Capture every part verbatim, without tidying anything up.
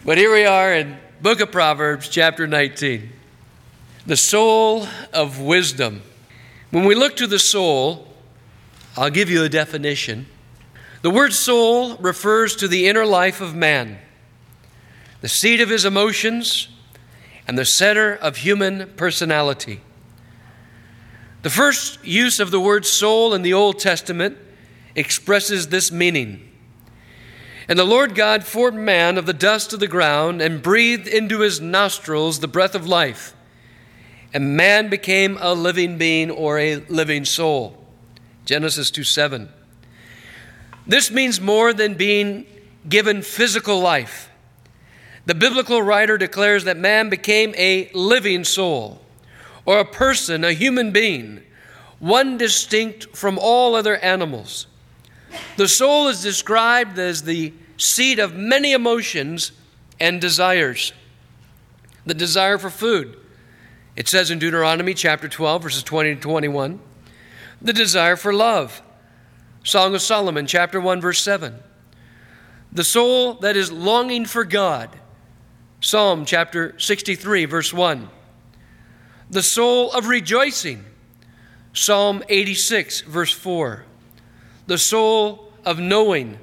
But here we are in Book of Proverbs, chapter nineteen. The soul of wisdom. When we look to the soul, I'll give you a definition. The word soul refers to the inner life of man, the seat of his emotions, and the center of human personality. The first use of the word soul in the Old Testament expresses this meaning. And the Lord God formed man of the dust of the ground and breathed into his nostrils the breath of life. And man became a living being or a living soul. Genesis two seven. This means more than being given physical life. The biblical writer declares that man became a living soul, or a person, a human being, one distinct from all other animals. The soul is described as the seat of many emotions and desires. The desire for food. It says in Deuteronomy chapter twelve, verses twenty to twenty-one. The desire for love. Song of Solomon chapter one, verse seven. The soul that is longing for God. Psalm chapter sixty-three, verse one. The soul of rejoicing. Psalm eighty-six, verse four. The soul of knowing,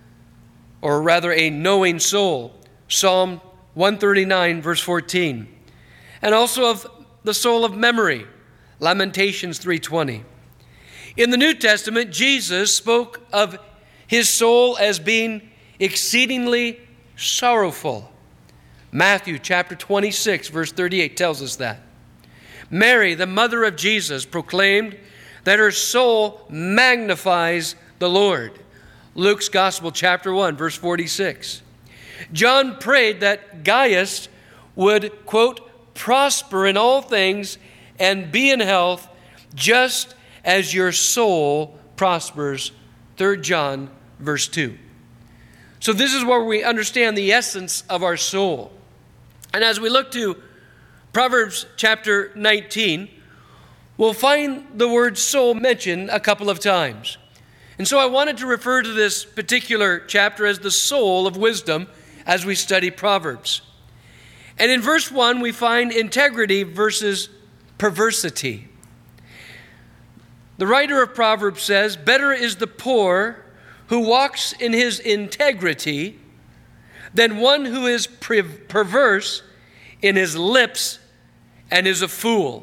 or rather a knowing soul. Psalm one thirty-nine, verse fourteen. And also of the soul of memory. Lamentations three twenty. In the New Testament, Jesus spoke of his soul as being exceedingly sorrowful. Matthew chapter twenty-six, verse thirty-eight tells us that. Mary, the mother of Jesus, proclaimed that her soul magnifies the Lord. Luke's Gospel chapter one, verse forty-six. John prayed that Gaius would, quote, prosper in all things and be in health just as your soul prospers. Third John, verse two. So this is where we understand the essence of our soul. And as we look to Proverbs chapter nineteen, we'll find the word soul mentioned a couple of times. And so I wanted to refer to this particular chapter as the soul of wisdom as we study Proverbs. And in verse one, we find integrity versus perversity. The writer of Proverbs says, better is the poor who walks in his integrity than one who is pre- perverse in his lips and is a fool.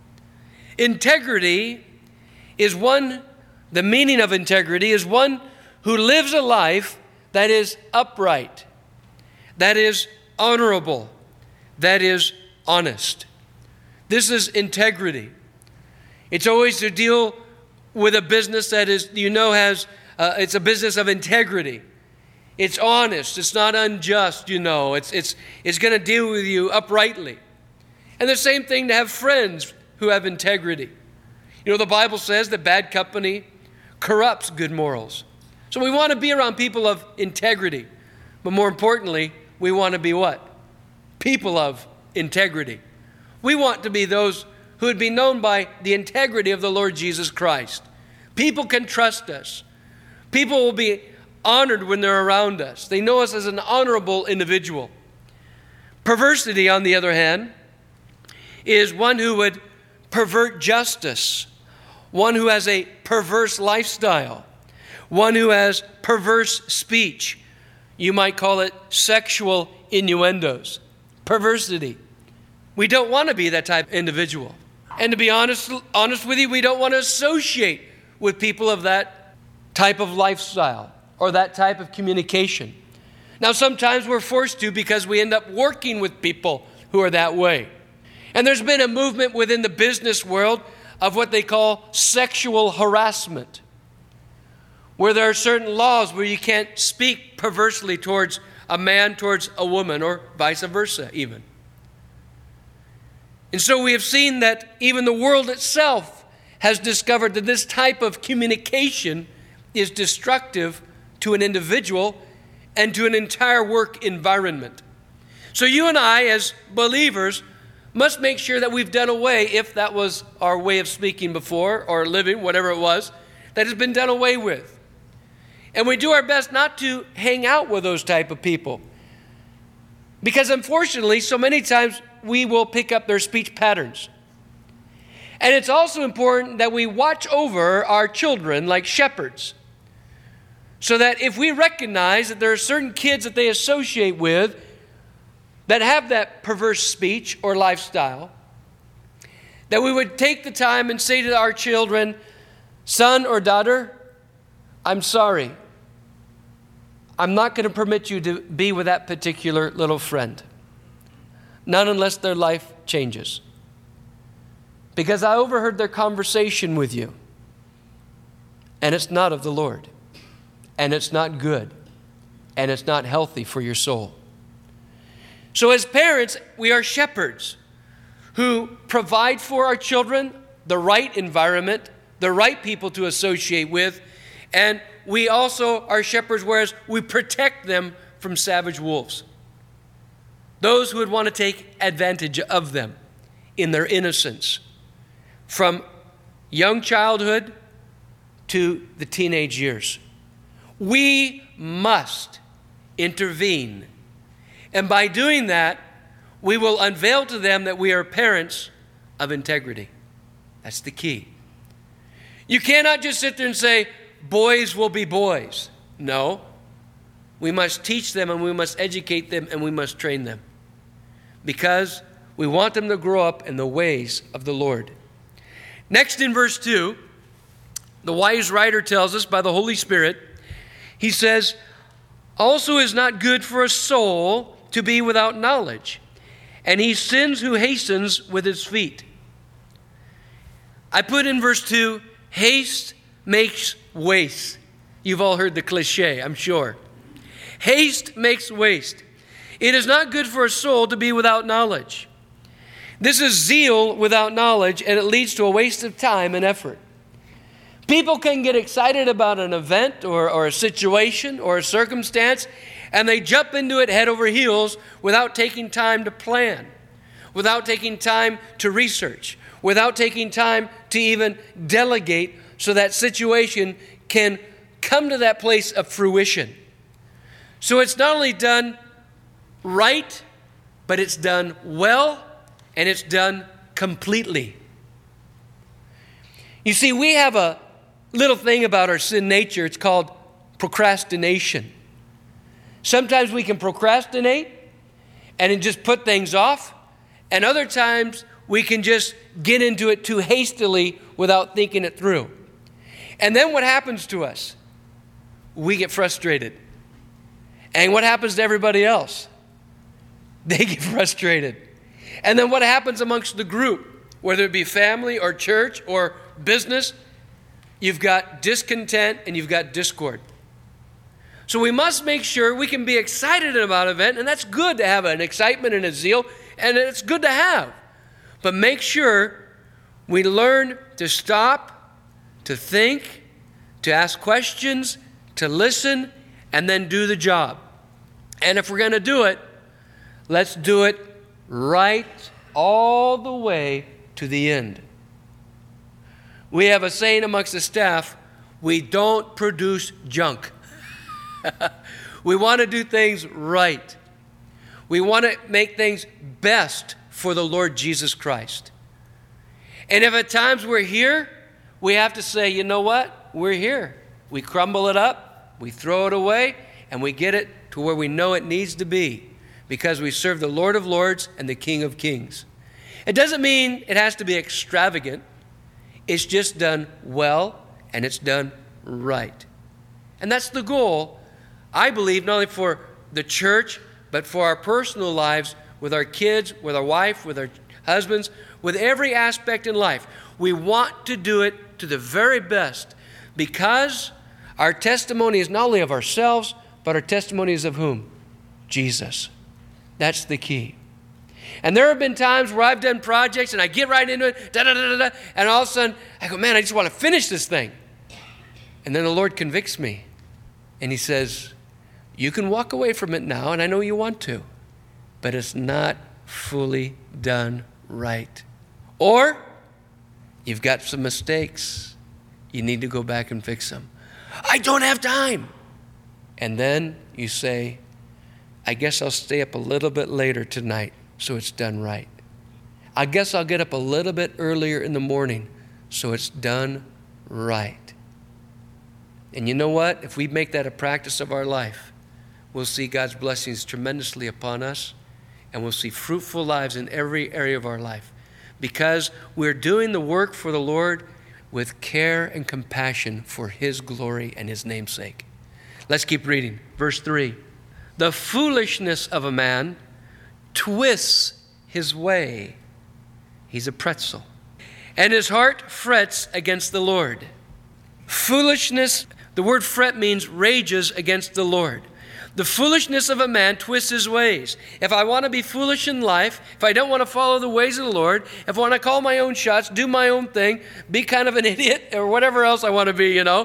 Integrity is one, the meaning of integrity is one who lives a life that is upright, that is honorable, that is honest. This is integrity. It's always to deal with a business that is, you know, has, uh, it's a business of integrity. It's honest. It's not unjust, you know. It's, it's, it's going to deal with you uprightly. And the same thing to have friends who have integrity. You know, the Bible says that bad company corrupts good morals. So we want to be around people of integrity. But more importantly, we want to be what? People of integrity. We want to be those who would be known by the integrity of the Lord Jesus Christ. People can trust us. People will be honored when they're around us. They know us as an honorable individual. Perversity, on the other hand, is one who would pervert justice, one who has a perverse lifestyle, one who has perverse speech. You might call it sexual innuendos. Perversity. We don't want to be that type of individual. And to be honest, honest with you, we don't want to associate with people of that type of lifestyle or that type of communication. Now, sometimes we're forced to because we end up working with people who are that way. And there's been a movement within the business world of what they call sexual harassment, where there are certain laws where you can't speak perversely towards a man, towards a woman, or vice versa even. And so we have seen that even the world itself has discovered that this type of communication is destructive to an individual and to an entire work environment. So you and I, as believers, must make sure that we've done away, if that was our way of speaking before or living, whatever it was, that has been done away with. And we do our best not to hang out with those type of people. Because unfortunately, so many times we will pick up their speech patterns. And it's also important that we watch over our children like shepherds. So that if we recognize that there are certain kids that they associate with that have that perverse speech or lifestyle, that we would take the time and say to our children, son or daughter, I'm sorry. I'm not going to permit you to be with that particular little friend. Not unless their life changes. Because I overheard their conversation with you. And it's not of the Lord. And it's not good. And it's not healthy for your soul. So as parents, we are shepherds who provide for our children the right environment, the right people to associate with, and we also are shepherds, whereas we protect them from savage wolves. Those who would want to take advantage of them in their innocence, from young childhood to the teenage years. We must intervene. And by doing that, we will unveil to them that we are parents of integrity. That's the key. You cannot just sit there and say, boys will be boys. No. We must teach them and we must educate them and we must train them. Because we want them to grow up in the ways of the Lord. Next in verse two, the wise writer tells us by the Holy Spirit, he says, also is not good for a soul to be without knowledge, and he sins who hastens with his feet. I put in verse two, haste makes waste. You've all heard the cliche, I'm sure. Haste makes waste. It is not good for a soul to be without knowledge. This is zeal without knowledge, and it leads to a waste of time and effort. People can get excited about an event or, or a situation or a circumstance, and they jump into it head over heels without taking time to plan, without taking time to research, without taking time to even delegate so that situation can come to that place of fruition. So it's not only done right, but it's done well, and it's done completely. You see, we have a little thing about our sin nature. It's called procrastination. Sometimes we can procrastinate and then just put things off, and other times we can just get into it too hastily without thinking it through. And then what happens to us? We get frustrated. And what happens to everybody else? They get frustrated. And then what happens amongst the group, whether it be family or church or business? You've got discontent and you've got discord. So we must make sure we can be excited about an event, and that's good to have an excitement and a zeal, and it's good to have. But make sure we learn to stop, to think, to ask questions, to listen, and then do the job. And if we're going to do it, let's do it right all the way to the end. We have a saying amongst the staff, we don't produce junk. We want to do things right. We want to make things best for the Lord Jesus Christ. And if at times we're here, we have to say, you know what? We're here. We crumble it up, we throw it away, and we get it to where we know it needs to be because we serve the Lord of Lords and the King of Kings. It doesn't mean it has to be extravagant. It's just done well, and it's done right. And that's the goal, I believe, not only for the church, but for our personal lives, with our kids, with our wife, with our husbands, with every aspect in life. We want to do it to the very best because our testimony is not only of ourselves, but our testimony is of whom? Jesus. That's the key. And there have been times where I've done projects and I get right into it, da da da da, and all of a sudden I go, man, I just want to finish this thing. And then the Lord convicts me, and He says, you can walk away from it now, and I know you want to, but it's not fully done right. Or you've got some mistakes. You need to go back and fix them. I don't have time. And then you say, I guess I'll stay up a little bit later tonight so it's done right. I guess I'll get up a little bit earlier in the morning so it's done right. And you know what? If we make that a practice of our life, we'll see God's blessings tremendously upon us, and we'll see fruitful lives in every area of our life because we're doing the work for the Lord with care and compassion for His glory and His name's sake. Let's keep reading. Verse three. The foolishness of a man twists his way. He's a pretzel. And his heart frets against the Lord. Foolishness, the word fret means rages against the Lord. The foolishness of a man twists his ways. If I want to be foolish in life, if I don't want to follow the ways of the Lord, if I want to call my own shots, do my own thing, be kind of an idiot or whatever else I want to be, you know,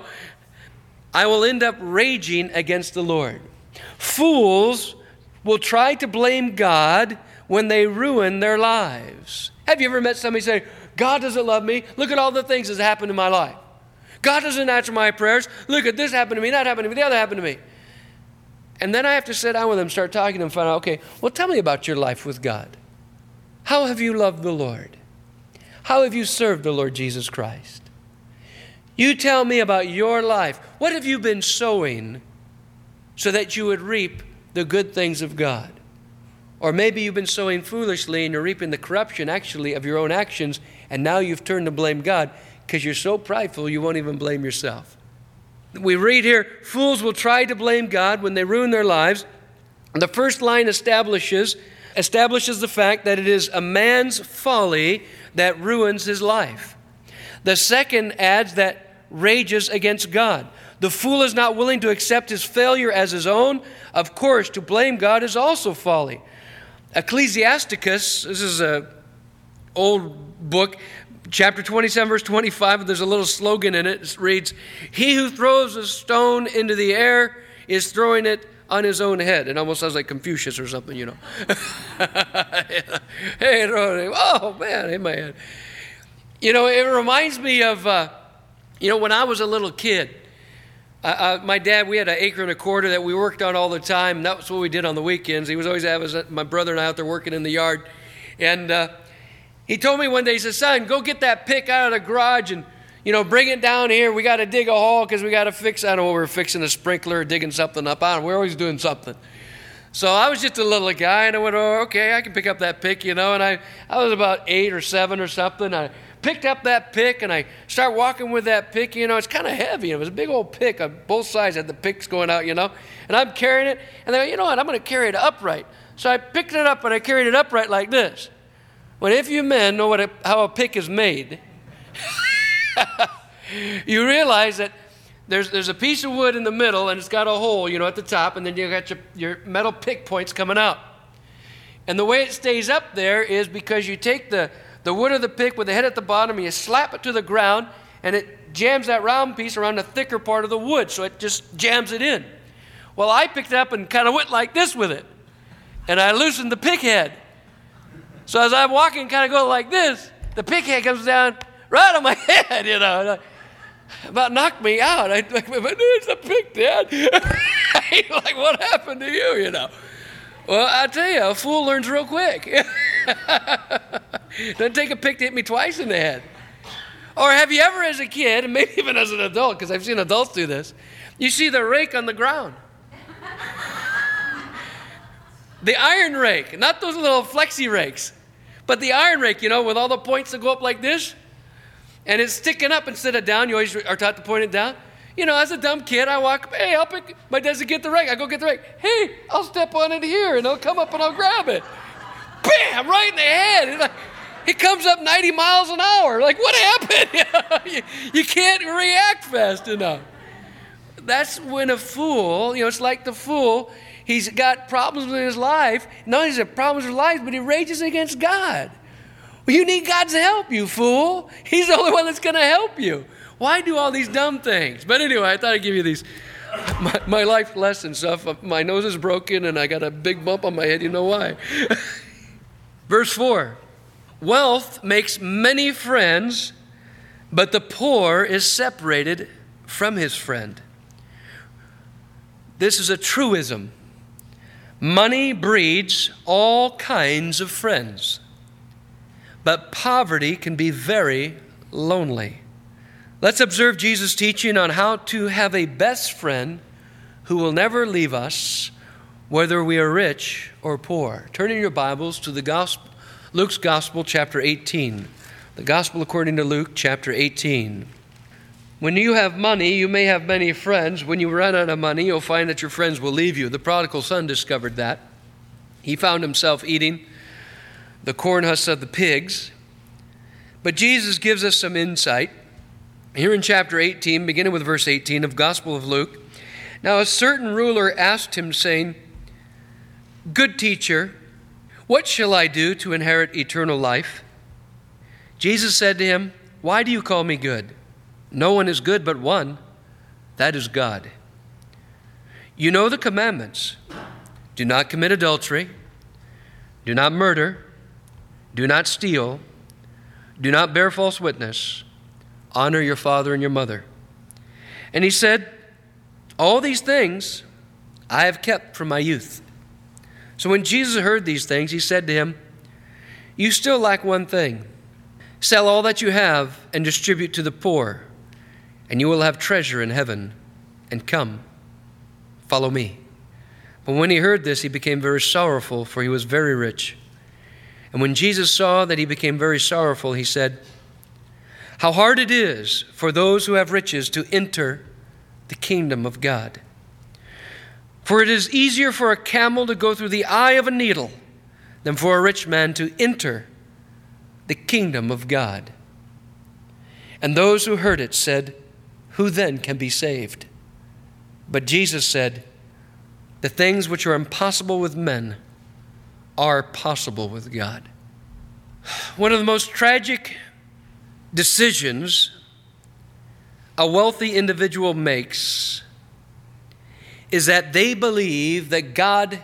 I will end up raging against the Lord. Fools will try to blame God when they ruin their lives. Have you ever met somebody say, God doesn't love me. Look at all the things that's happened in my life. God doesn't answer my prayers. Look at this happened to me, that happened to me, the other happened to me. And then I have to sit down with them, start talking to them, find out, okay, well, tell me about your life with God. How have you loved the Lord? How have you served the Lord Jesus Christ? You tell me about your life. What have you been sowing so that you would reap the good things of God? Or maybe you've been sowing foolishly and you're reaping the corruption actually of your own actions, and now you've turned to blame God because you're so prideful you won't even blame yourself. We read here, fools will try to blame God when they ruin their lives. The first line establishes, establishes the fact that it is a man's folly that ruins his life. The second adds that rages against God. The fool is not willing to accept his failure as his own. Of course, to blame God is also folly. Ecclesiasticus, this is an old book, chapter twenty-seven, verse twenty-five, there's a little slogan in it. It reads, he who throws a stone into the air is throwing it on his own head. It almost sounds like Confucius or something, you know. Hey, oh, man, hit my head. You know, it reminds me of, uh, you know, when I was a little kid, Uh, uh, my dad, we had an acre and a quarter that we worked on all the time. And that was what we did on the weekends. He was always having us, my brother and I out there working in the yard. And uh, he told me one day, he said, son, go get that pick out of the garage and, you know, bring it down here. We got to dig a hole because we got to fix, I don't know, we were fixing a sprinkler or digging something up. I don't know, we're always doing something. So I was just a little guy, and I went, oh, okay, I can pick up that pick, you know. And I, I was about eight or seven or something. I picked up that pick, and I started walking with that pick. You know, it's kind of heavy. It was a big old pick on both sides, had the picks going out, you know. And I'm carrying it, and then, you know what, I'm going to carry it upright. So I picked it up, and I carried it upright like this. Well, if you men know what a, how a pick is made, you realize that there's there's a piece of wood in the middle, and it's got a hole, you know, at the top, and then you got your, your metal pick points coming out. And the way it stays up there is because you take the, the wood of the pick with the head at the bottom, and you slap it to the ground, and it jams that round piece around the thicker part of the wood, so it just jams it in. Well, I picked it up and kind of went like this with it, and I loosened the pick head. So as I'm walking, kind of going like this, the pick head comes down right on my head, you know. About knocked me out. I like, there's the pick, Dad. Like, what happened to you, you know? Well, I tell you, a fool learns real quick. Doesn't take a pick to hit me twice in the head. Or have you ever, as a kid, and maybe even as an adult, because I've seen adults do this, you see the rake on the ground. The iron rake, not those little flexi rakes, but the iron rake, you know, with all the points that go up like this. And it's sticking up instead of down. You always are taught to point it down. You know, as a dumb kid, I walk, hey, I'll pick, my dad said, get the rake. I go get the rake. Hey, I'll step on it here, and I'll come up and I'll grab it. Bam, right in the head. And like, it comes up ninety miles an hour. Like, what happened? you, you can't react fast enough. That's when a fool, you know, it's like the fool, he's got problems with his life. Not only does he have problems with his life, but he rages against God. Well, you need God's help, you fool. He's the only one that's going to help you. Why do all these dumb things? But anyway, I thought I'd give you these, my, my life lesson stuff. My nose is broken and I got a big bump on my head. You know why? Verse four, wealth makes many friends, but the poor is separated from his friend. This is a truism. Money breeds all kinds of friends, but poverty can be very lonely. Let's observe Jesus' teaching on how to have a best friend who will never leave us, whether we are rich or poor. Turn in your Bibles to the Gospel, Luke's Gospel, chapter eighteen. The Gospel according to Luke, chapter eighteen. When you have money, you may have many friends. When you run out of money, you'll find that your friends will leave you. The prodigal son discovered that. He found himself eating the corn husks of the pigs. But Jesus gives us some insight. Here in chapter eighteen, beginning with verse eighteen of Gospel of Luke. Now a certain ruler asked him, saying, "Good teacher, what shall I do to inherit eternal life?" Jesus said to him, "Why do you call me good? No one is good but one, that is God. You know the commandments. Do not commit adultery. Do not murder. Do not steal. Do not bear false witness. Honor your father and your mother." And he said, "All these things I have kept from my youth." So when Jesus heard these things, he said to him, "You still lack one thing. Sell all that you have and distribute to the poor, and you will have treasure in heaven. And come, follow me." But when he heard this, he became very sorrowful, for he was very rich. And when Jesus saw that he became very sorrowful, he said, "How hard it is for those who have riches to enter the kingdom of God. For it is easier for a camel to go through the eye of a needle than for a rich man to enter the kingdom of God." And those who heard it said, "Who then can be saved?" But Jesus said, "The things which are impossible with men are possible with God." One of the most tragic decisions a wealthy individual makes is that they believe that God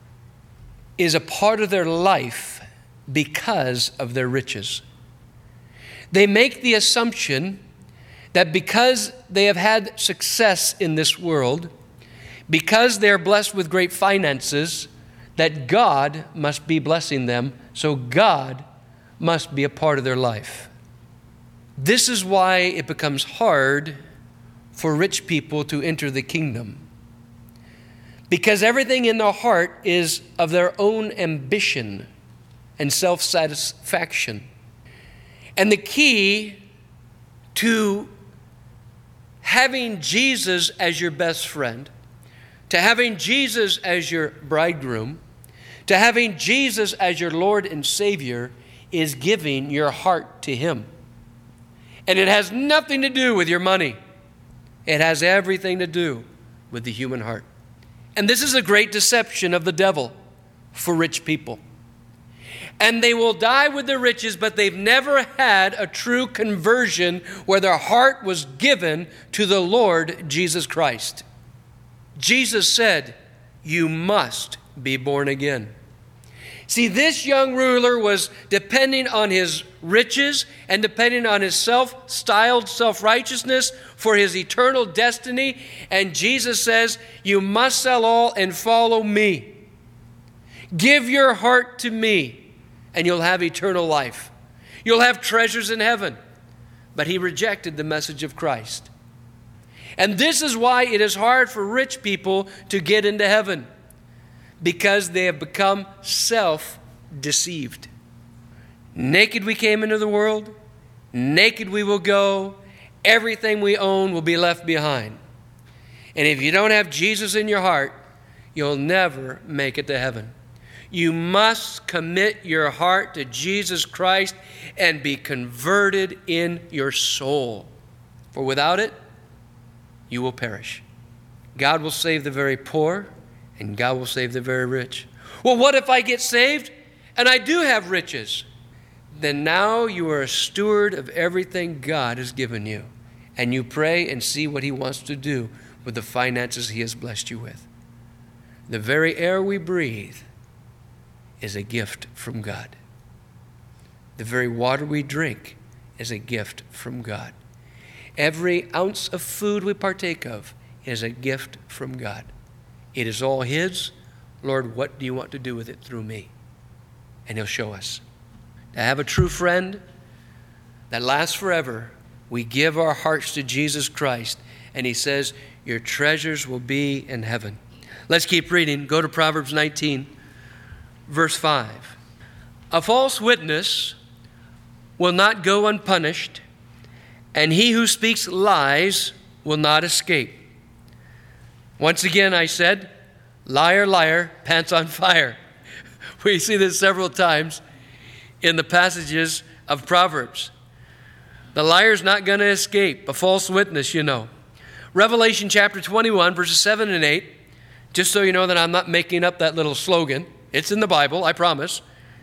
is a part of their life because of their riches. They make the assumption that because they have had success in this world, because they are blessed with great finances, that God must be blessing them, so God must be a part of their life. This is why it becomes hard for rich people to enter the kingdom. Because everything in their heart is of their own ambition and self-satisfaction. And the key to having Jesus as your best friend, to having Jesus as your bridegroom, to having Jesus as your Lord and Savior, is giving your heart to Him. And it has nothing to do with your money. It has everything to do with the human heart. And this is a great deception of the devil for rich people. And they will die with their riches, but they've never had a true conversion where their heart was given to the Lord Jesus Christ. Jesus said, "You must be born again." See, this young ruler was depending on his riches and depending on his self-styled self-righteousness for his eternal destiny. And Jesus says, "You must sell all and follow me. Give your heart to me, and you'll have eternal life. You'll have treasures in heaven." But he rejected the message of Christ. And this is why it is hard for rich people to get into heaven, because they have become self-deceived. Naked we came into the world, naked we will go, everything we own will be left behind. And if you don't have Jesus in your heart, you'll never make it to heaven. You must commit your heart to Jesus Christ and be converted in your soul. For without it, you will perish. God will save the very poor, and God will save the very rich. Well, what if I get saved and I do have riches? Then now you are a steward of everything God has given you. And you pray and see what He wants to do with the finances He has blessed you with. The very air we breathe is a gift from God. The very water we drink is a gift from God. Every ounce of food we partake of is a gift from God. It is all His, Lord, what do you want to do with it through me? And he'll show us. To have a true friend that lasts forever, we give our hearts to Jesus Christ, and he says, your treasures will be in heaven. Let's keep reading. Go to Proverbs nineteen, verse five. A false witness will not go unpunished, and he who speaks lies will not escape. Once again, I said, liar, liar, pants on fire. We see this several times in the passages of Proverbs. The liar's not going to escape. A false witness, you know. Revelation chapter twenty-one, verses seven and eight. Just so you know that I'm not making up that little slogan. It's in the Bible, I promise.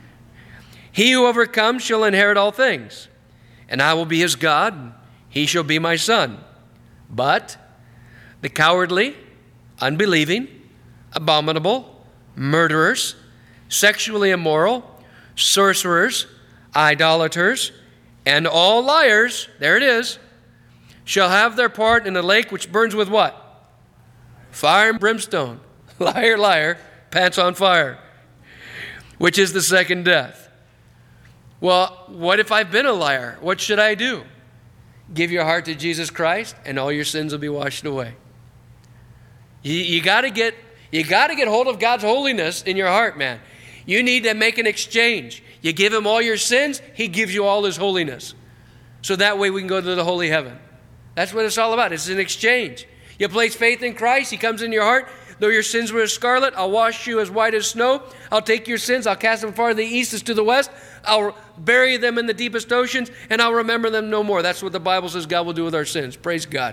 He who overcomes shall inherit all things, and I will be his God, and he shall be my son. But the cowardly, unbelieving, abominable, murderers, sexually immoral, sorcerers, idolaters, and all liars, there it is, shall have their part in the lake which burns with what? Fire and brimstone. Liar, liar, pants on fire, which is the second death. Well, what if I've been a liar? What should I do? Give your heart to Jesus Christ, and all your sins will be washed away. You, you got to get you got to get hold of God's holiness in your heart, man. You need to make an exchange. You give him all your sins, he gives you all his holiness. So that way we can go to the holy heaven. That's what it's all about. It's an exchange. You place faith in Christ, he comes in your heart. Though your sins were as scarlet, I'll wash you as white as snow. I'll take your sins, I'll cast them far to the east as to the west. I'll bury them in the deepest oceans, and I'll remember them no more. That's what the Bible says God will do with our sins. Praise God.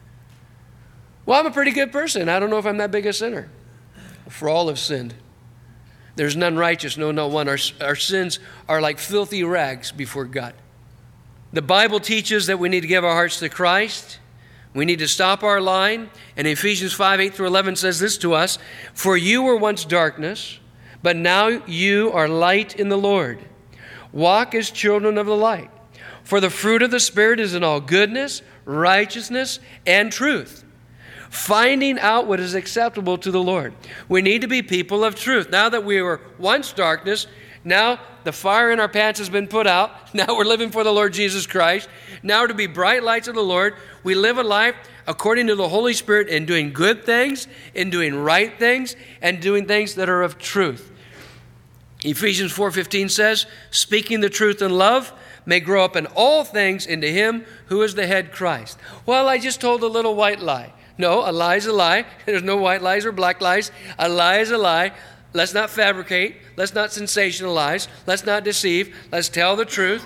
Well, I'm a pretty good person. I don't know if I'm that big a sinner. For all have sinned. There's none righteous, no, not one. Our, our sins are like filthy rags before God. The Bible teaches that we need to give our hearts to Christ. We need to stop our lying. And Ephesians five, eight through eleven says this to us, for you were once darkness, but now you are light in the Lord. Walk as children of the light. For the fruit of the Spirit is in all goodness, righteousness, and truth, finding out what is acceptable to the Lord. We need to be people of truth. Now that we were once darkness, now the fire in our pants has been put out. Now we're living for the Lord Jesus Christ. Now to be bright lights of the Lord, we live a life according to the Holy Spirit in doing good things, in doing right things, and doing things that are of truth. Ephesians four fifteen says, speaking the truth in love may grow up in all things into him who is the head, Christ. Well, I just told a little white lie. No, a lie is a lie. There's no white lies or black lies. A lie is a lie. Let's not fabricate. Let's not sensationalize. Let's not deceive. Let's tell the truth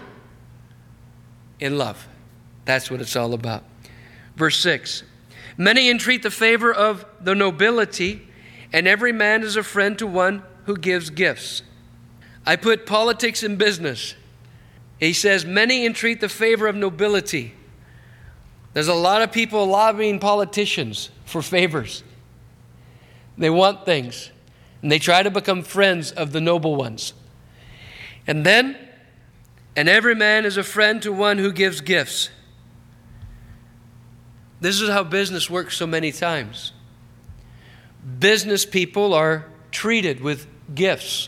in love. That's what it's all about. Verse six, many entreat the favor of the nobility, and every man is a friend to one who gives gifts. I put politics and business. He says, many entreat the favor of nobility. There's a lot of people lobbying politicians for favors. They want things, and they try to become friends of the noble ones. And then, and every man is a friend to one who gives gifts. This is how business works so many times. Business people are treated with gifts.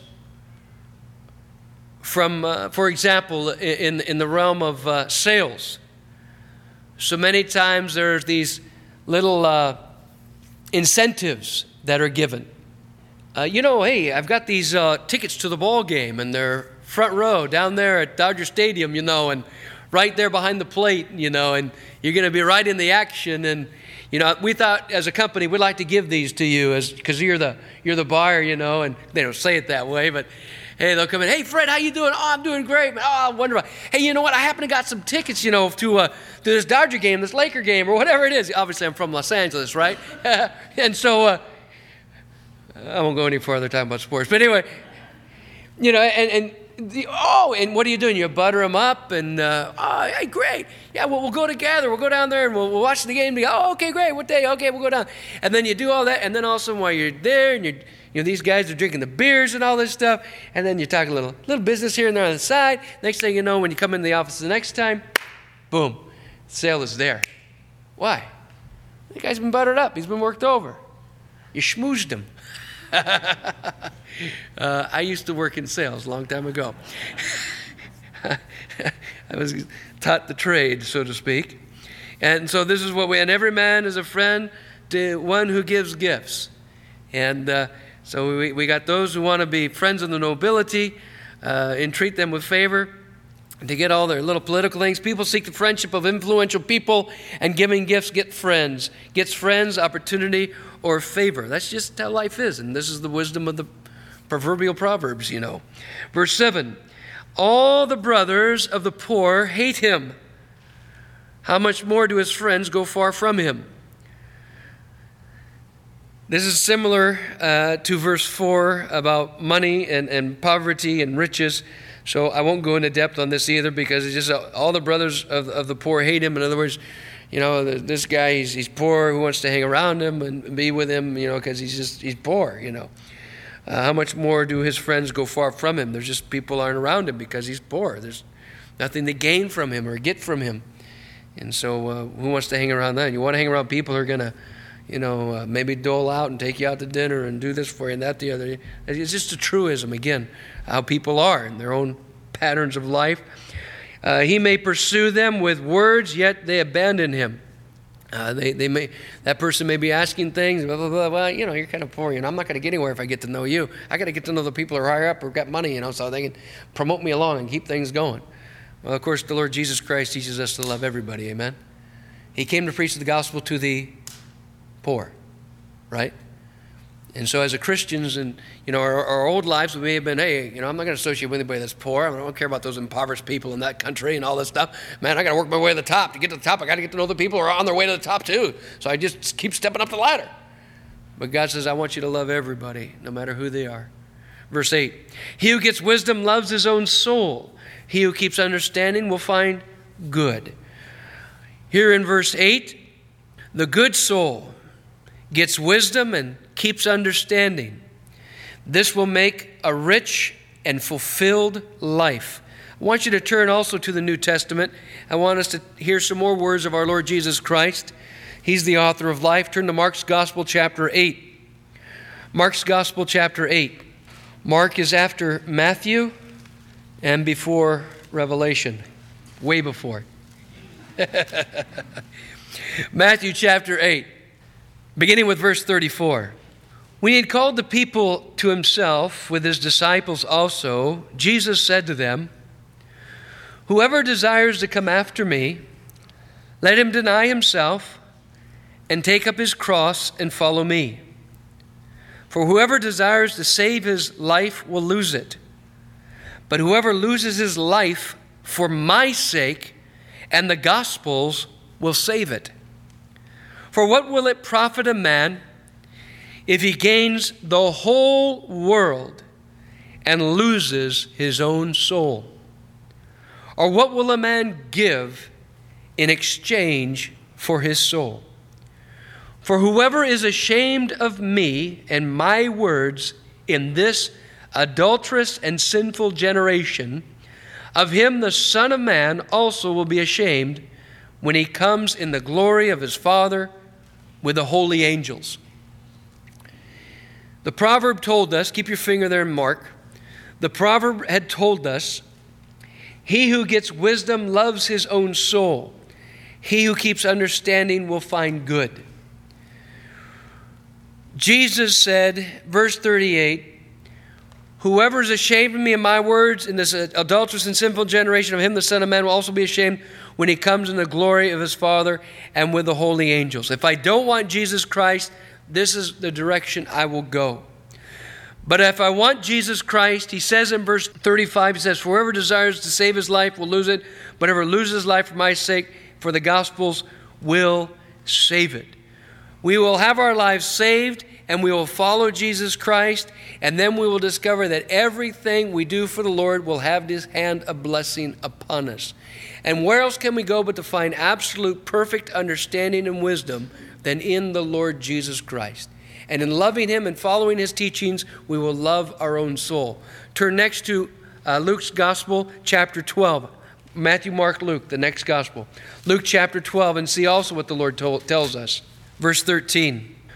From, uh, for example, in, in the realm of uh, sales, so many times there's these little uh, incentives that are given. Uh, you know, hey, I've got these uh, tickets to the ball game, and they're front row down there at Dodger Stadium, you know, and right there behind the plate, you know, and you're going to be right in the action. And, you know, we thought as a company we'd like to give these to you as because you're the you're the buyer, you know, and they don't say it that way, but hey, they'll come in. Hey, Fred, how you doing? Oh, I'm doing great, man. Oh, I wonder. Hey, you know what? I happen to got some tickets, you know, to uh, to this Dodger game, this Laker game, or whatever it is. Obviously, I'm from Los Angeles, right? And so uh, I won't go any further talking about sports. But anyway, you know, and and the, oh, and what are you doing? You butter them up, and uh, oh, hey, great. Yeah, well, we'll go together. We'll go down there, and we'll, we'll watch the game. And go, oh, okay, great. What day? Okay, we'll go down. And then you do all that, and then all of a sudden, while you're there, and you're You know, these guys are drinking the beers and all this stuff, and then you talk a little little business here and there on the side. Next thing you know, when you come into the office the next time, boom, sale is there. Why? The guy's been buttered up. He's been worked over. You schmoozed him. uh, I used to work in sales a long time ago. I was taught the trade, so to speak. And so this is what we, and every man is a friend to one who gives gifts. And uh, so we, we got those who want to be friends of the nobility uh, and treat them with favor, to get all their little political things. People seek the friendship of influential people, and giving gifts get friends. Gets friends, opportunity, or favor. That's just how life is. And this is the wisdom of the proverbial Proverbs, you know. Verse seven, all the brothers of the poor hate him. How much more do his friends go far from him? This is similar uh, to verse four about money and, and poverty and riches. So I won't go into depth on this either, because it's just uh, all the brothers of, of the poor hate him. In other words, you know, this guy, he's, he's poor. Who wants to hang around him and be with him, you know, because he's just, he's poor, you know. Uh, how much more do his friends go far from him? There's just people aren't around him because he's poor. There's nothing to gain from him or get from him. And so uh, who wants to hang around that? You want to hang around people who are going to, you know, uh, maybe dole out and take you out to dinner and do this for you and that the other. It's just a truism, again, how people are in their own patterns of life. Uh, he may pursue them with words, yet they abandon him. Uh, they, they may, that person may be asking things, blah, blah, blah. Well, you know, you're kind of poor, you know, I'm not going to get anywhere if I get to know you. I got to get to know the people who are higher up who've got money, you know, so they can promote me along and keep things going. Well, of course, the Lord Jesus Christ teaches us to love everybody, amen? He came to preach the gospel to the poor, right? And so as a Christians, and you know, our, our old lives, we may have been, hey, you know, I'm not going to associate with anybody that's poor. I don't care about those impoverished people in that country and all this stuff. Man, I got to work my way to the top. To get to the top, I got to get to know the people who are on their way to the top too. So I just keep stepping up the ladder. But God says, I want you to love everybody, no matter who they are. Verse eight, he who gets wisdom loves his own soul. He who keeps understanding will find good. Here in verse eight, the good soul gets wisdom and keeps understanding. This will make a rich and fulfilled life. I want you to turn also to the New Testament. I want us to hear some more words of our Lord Jesus Christ. He's the author of life. Turn to Mark's Gospel, chapter eight. Mark's Gospel, chapter eight. Mark is after Matthew and before Revelation. Way before. Matthew chapter eight, beginning with verse thirty-four. When he had called the people to himself with his disciples also, Jesus said to them, whoever desires to come after me, let him deny himself and take up his cross and follow me. For whoever desires to save his life will lose it. But whoever loses his life for my sake and the gospel's will save it. For what will it profit a man if he gains the whole world and loses his own soul? Or what will a man give in exchange for his soul? For whoever is ashamed of me and my words in this adulterous and sinful generation, of him the Son of Man also will be ashamed when he comes in the glory of his Father with the holy angels. The proverb told us, keep your finger there in Mark, the proverb had told us, he who gets wisdom loves his own soul. He who keeps understanding will find good. Jesus said, verse thirty-eight, whoever is ashamed of me and my words in this adulterous and sinful generation, of him the Son of Man will also be ashamed when he comes in the glory of his Father and with the holy angels. If I don't want Jesus Christ, this is the direction I will go. But if I want Jesus Christ, he says in verse thirty-five, he says, for whoever desires to save his life will lose it, but whoever loses his life for my sake, for the gospel's, will save it. We will have our lives saved, and we will follow Jesus Christ, and then we will discover that everything we do for the Lord will have his hand of blessing upon us. And where else can we go but to find absolute perfect understanding and wisdom than in the Lord Jesus Christ? And in loving him and following his teachings, we will love our own soul. Turn next to uh, Luke's Gospel, chapter twelve. Matthew, Mark, Luke, the next Gospel. Luke chapter twelve, and see also what the Lord told, tells us. Verse thirteen.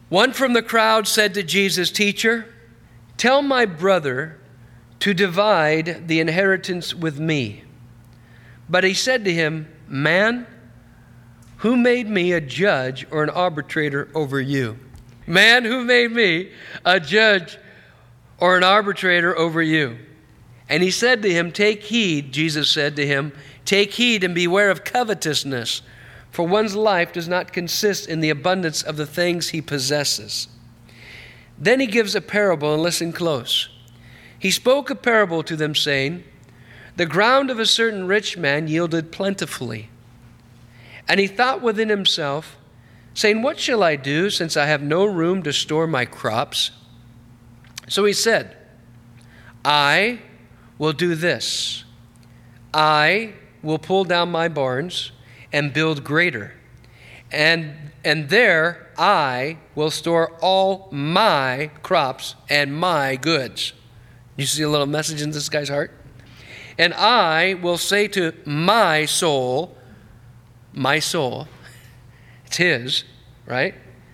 One from the crowd said to Jesus, "Teacher, tell my brother to divide the inheritance with me." But he said to him, "Man, who made me a judge or an arbitrator over you?" Man, who made me a judge or an arbitrator over you? And he said to him, "Take heed," Jesus said to him, "take heed and beware of covetousness, for one's life does not consist in the abundance of the things he possesses." Then he gives a parable, and listen close. He spoke a parable to them, saying, "The ground of a certain rich man yielded plentifully. And he thought within himself, saying, 'What shall I do, since I have no room to store my crops?' So he said, 'I will do this. I will pull down my barns and build greater. And, and there I will store all my crops and my goods.'" You see a little message in this guy's heart? "And I will say to my soul," my soul, it's his, right?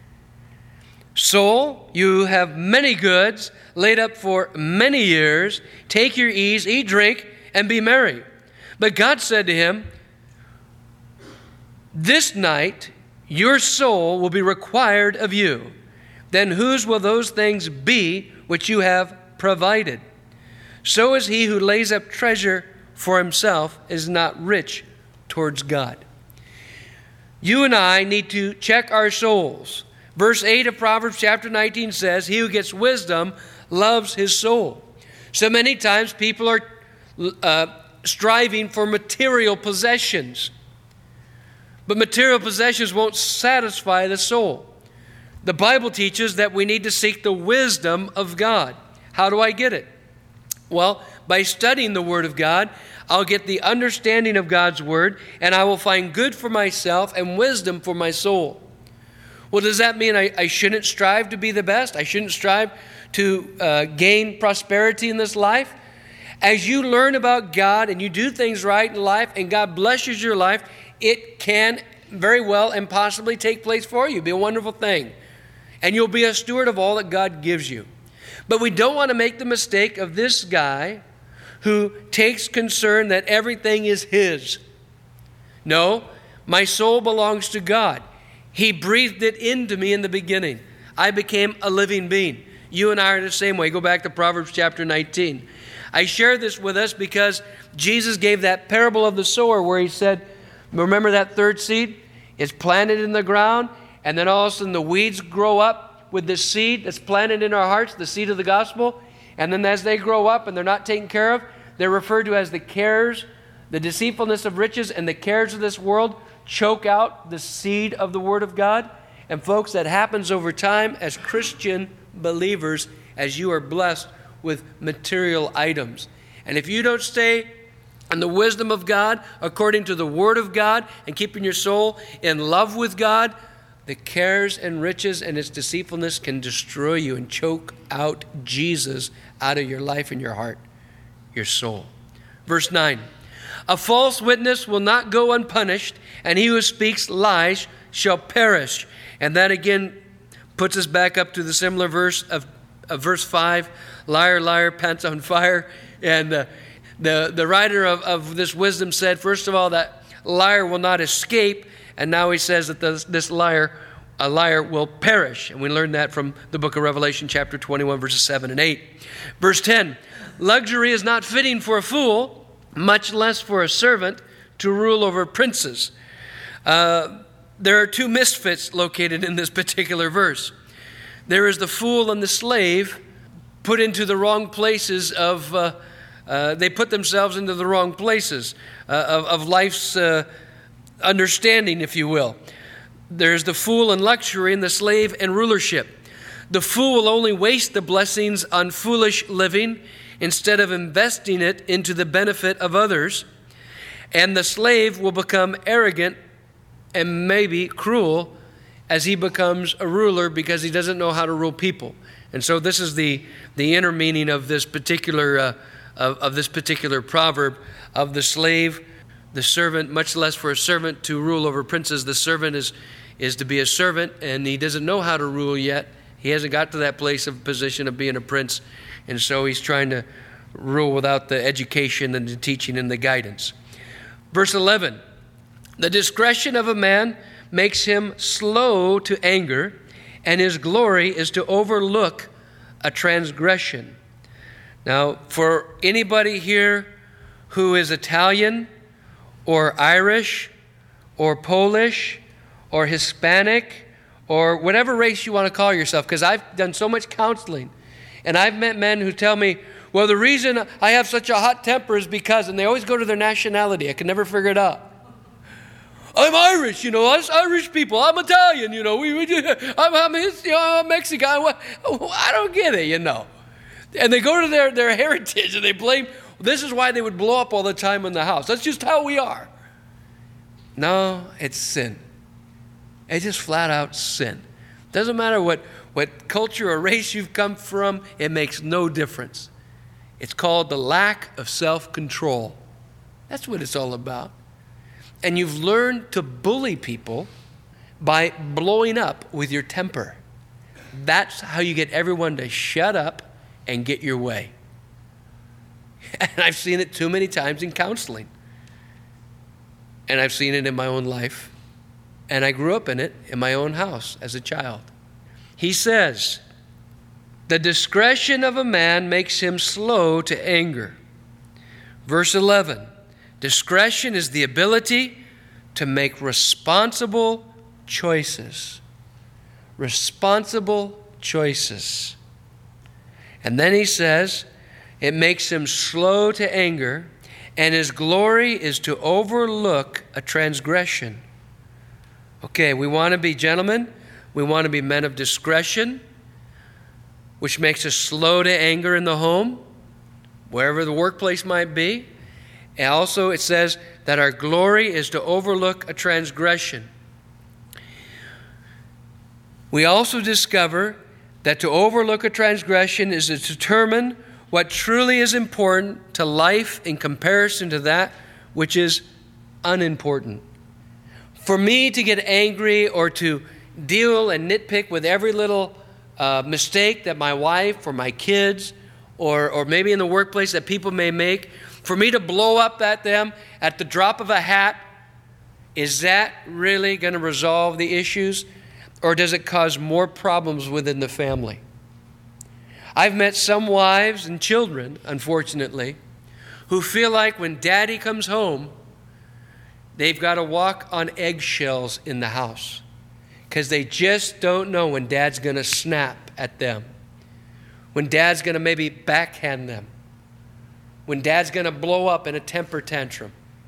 "Soul, you have many goods laid up for many years. Take your ease, eat, drink, and be merry." But God said to him, "This night your soul will be required of you. Then whose will those things be which you have provided? So is he who lays up treasure for himself is not rich towards God." You and I need to check our souls. Verse eight of Proverbs chapter nineteen says, "He who gets wisdom loves his soul." So many times people are uh, striving for material possessions. But material possessions won't satisfy the soul. The Bible teaches that we need to seek the wisdom of God. How do I get it? Well, by studying the Word of God, I'll get the understanding of God's Word, and I will find good for myself and wisdom for my soul. Well, does that mean I, I shouldn't strive to be the best? I shouldn't strive to uh, gain prosperity in this life? As you learn about God and you do things right in life and God blesses your life, it can very well and possibly take place for you. It'll be a wonderful thing. And you'll be a steward of all that God gives you. But we don't want to make the mistake of this guy who takes concern that everything is his. No, my soul belongs to God. He breathed it into me in the beginning. I became a living being. You and I are the same way. Go back to Proverbs chapter nineteen. I share this with us because Jesus gave that parable of the sower where he said, remember that third seed? It's planted in the ground, and then all of a sudden the weeds grow up with the seed that's planted in our hearts, the seed of the gospel. And then as they grow up and they're not taken care of, they're referred to as the cares, the deceitfulness of riches, and the cares of this world choke out the seed of the Word of God. And folks, that happens over time as Christian believers, as you are blessed with material items. And if you don't stay in the wisdom of God, according to the Word of God, and keeping your soul in love with God, the cares and riches and its deceitfulness can destroy you and choke out Jesus out of your life and your heart, your soul. Verse nine, a false witness will not go unpunished, and he who speaks lies shall perish. And that again puts us back up to the similar verse of, of verse five, liar, liar, pants on fire. And uh, the, the writer of, of this wisdom said, first of all, that liar will not escape. And now he says that this, this liar, a liar will perish. And we learned that from the book of Revelation, chapter twenty-one, verses seven and eight. Verse ten, luxury is not fitting for a fool, much less for a servant to rule over princes. Uh, there are two misfits located in this particular verse. There is the fool and the slave put into the wrong places of, uh, uh, they put themselves into the wrong places uh, of, of life's uh, understanding, if you will. There's the fool and luxury and the slave and rulership. The fool will only waste the blessings on foolish living instead of investing it into the benefit of others. And the slave will become arrogant and maybe cruel as he becomes a ruler because he doesn't know how to rule people. And so this is the, the inner meaning of this particular uh, of, of this particular proverb of the slave, the servant, much less for a servant to rule over princes. The servant is is to be a servant, and he doesn't know how to rule yet. He hasn't got to that place of position of being a prince, and so he's trying to rule without the education and the teaching and the guidance. Verse eleven, the discretion of a man makes him slow to anger, and his glory is to overlook a transgression. Now, for anybody here who is Italian or Irish or Polish or Hispanic or whatever race you want to call yourself, because I've done so much counseling, and I've met men who tell me, well, the reason I have such a hot temper is because, and they always go to their nationality. I can never figure it out. I'm Irish, you know, us Irish people. I'm Italian, you know. We, we I'm, I'm, you know, I'm Mexican. I don't get it, you know. And they go to their, their heritage and they blame, this is why they would blow up all the time in the house. That's just how we are. No, it's sin. It's just flat out sin. Doesn't matter what, what culture or race you've come from, it makes no difference. It's called the lack of self-control. That's what it's all about. And you've learned to bully people by blowing up with your temper. That's how you get everyone to shut up and get your way. And I've seen it too many times in counseling. And I've seen it in my own life. And I grew up in it in my own house as a child. He says, the discretion of a man makes him slow to anger. Verse eleven, discretion is the ability to make responsible choices. Responsible choices. And then he says, it makes him slow to anger, and his glory is to overlook a transgression. Okay, we want to be gentlemen. We want to be men of discretion, which makes us slow to anger in the home, wherever the workplace might be. And also it says that our glory is to overlook a transgression. We also discover that to overlook a transgression is to determine what truly is important to life in comparison to that which is unimportant. For me to get angry or to deal and nitpick with every little uh, mistake that my wife or my kids or, or maybe in the workplace that people may make, for me to blow up at them at the drop of a hat, is that really going to resolve the issues? Or does it cause more problems within the family? I've met some wives and children, unfortunately, who feel like when daddy comes home, they've got to walk on eggshells in the house because they just don't know when dad's going to snap at them, when dad's going to maybe backhand them, when dad's going to blow up in a temper tantrum.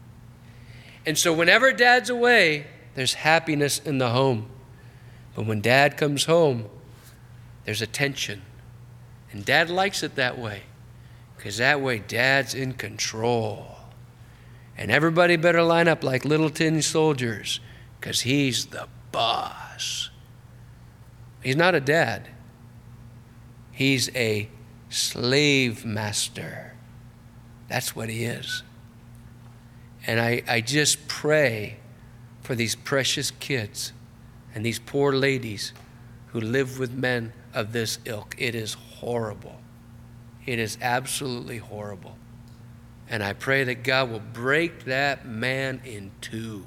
And so whenever dad's away, there's happiness in the home. But when dad comes home, there's a tension. And dad likes it that way because that way dad's in control. And everybody better line up like little tin soldiers because he's the boss. He's not a dad. He's a slave master. That's what he is. And I, I just pray for these precious kids and these poor ladies who live with men of this ilk. It is horrible. It is absolutely horrible. And I pray that God will break that man in two.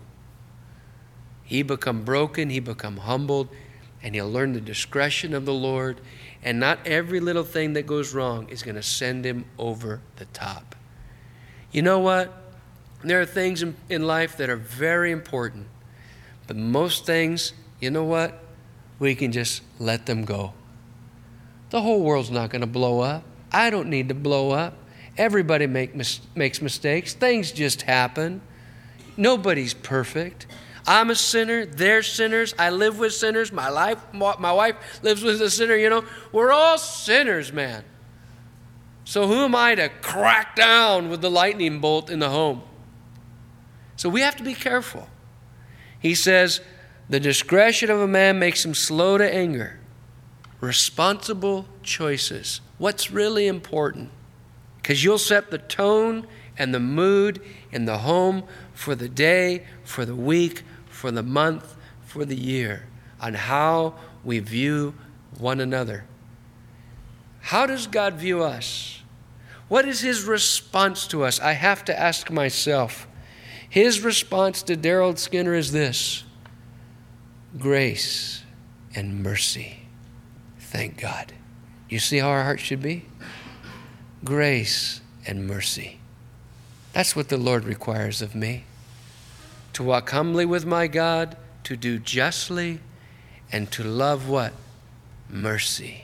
He become broken, he become humbled, and he'll learn the discretion of the Lord. And not every little thing that goes wrong is going to send him over the top. You know what? There are things in, in life that are very important. But most things, you know what? We can just let them go. The whole world's not going to blow up. I don't need to blow up. Everybody make mis- makes mistakes. Things just happen. Nobody's perfect. I'm a sinner. They're sinners. I live with sinners. My life, my wife lives with a sinner. You know, we're all sinners, man. So who am I to crack down with the lightning bolt in the home? So we have to be careful. He says, the discretion of a man makes him slow to anger. Responsible choices. What's really important? Because you'll set the tone and the mood in the home for the day, for the week, for the month, for the year on how we view one another. How does God view us? What is his response to us? I have to ask myself. His response to Daryl Skinner is this: grace and mercy. Thank God. You see how our heart should be? Grace and mercy. That's what the Lord requires of me. To walk humbly with my God, to do justly, and to love what? Mercy.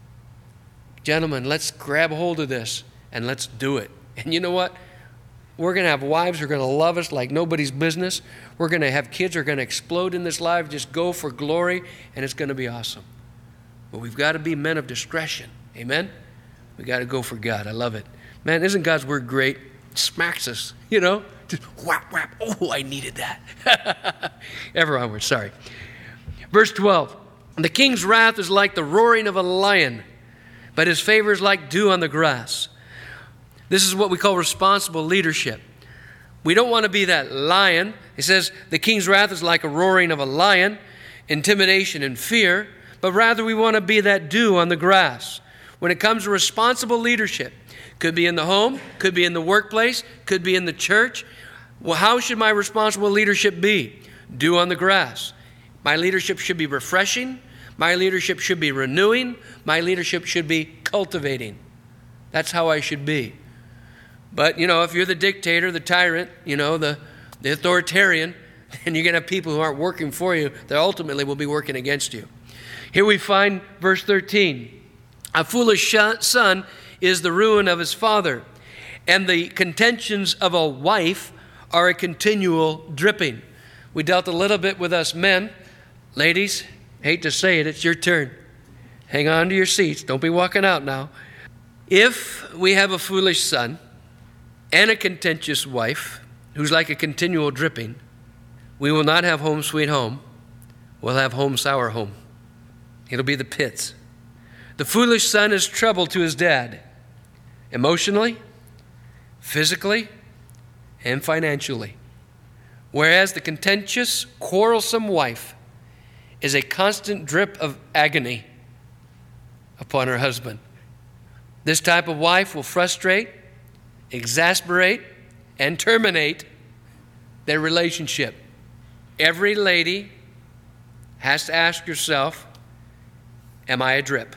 Gentlemen, let's grab hold of this and let's do it. And you know what? We're going to have wives who are going to love us like nobody's business. We're going to have kids who are going to explode in this life, just go for glory, and it's going to be awesome. But we've got to be men of discretion. Amen? We've got to go for God. I love it. Man, isn't God's word great? It smacks us, you know? Just whap, whap. Oh, I needed that. Ever onward, sorry. Verse twelve. The king's wrath is like the roaring of a lion, but his favor is like dew on the grass. This is what we call responsible leadership. We don't want to be that lion. It says the king's wrath is like a roaring of a lion, intimidation and fear, but rather we want to be that dew on the grass. When it comes to responsible leadership, could be in the home, could be in the workplace, could be in the church. Well, how should my responsible leadership be? Dew on the grass. My leadership should be refreshing. My leadership should be renewing. My leadership should be cultivating. That's how I should be. But, you know, if you're the dictator, the tyrant, you know, the, the authoritarian, then you're going to have people who aren't working for you that ultimately will be working against you. Here we find verse thirteen. A foolish son is the ruin of his father, and the contentions of a wife are a continual dripping. We dealt a little bit with us men. Ladies, hate to say it, it's your turn. Hang on to your seats. Don't be walking out now. If we have a foolish son and a contentious wife who's like a continual dripping, we will not have home sweet home. We'll have home sour home. It'll be the pits. The foolish son is trouble to his dad, emotionally, physically, and financially. Whereas the contentious, quarrelsome wife is a constant drip of agony upon her husband. This type of wife will frustrate, exasperate, and terminate their relationship. Every lady has to ask herself, am I a drip?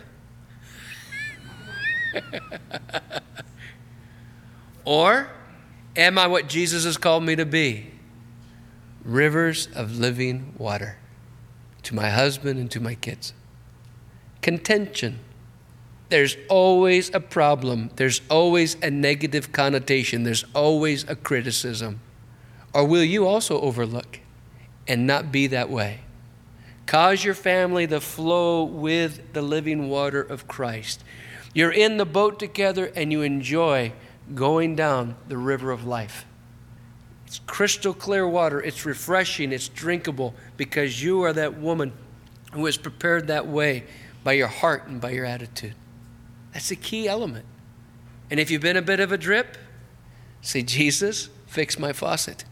Or am I what Jesus has called me to be? Rivers of living water to my husband and to my kids. Contention. There's always a problem. There's always a negative connotation. There's always a criticism. Or will you also overlook and not be that way? Cause your family to flow with the living water of Christ. You're in the boat together and you enjoy going down the river of life. It's crystal clear water. It's refreshing. It's drinkable because you are that woman who is prepared that way by your heart and by your attitude. That's a key element. And if you've been a bit of a drip, say, Jesus, fix my faucet.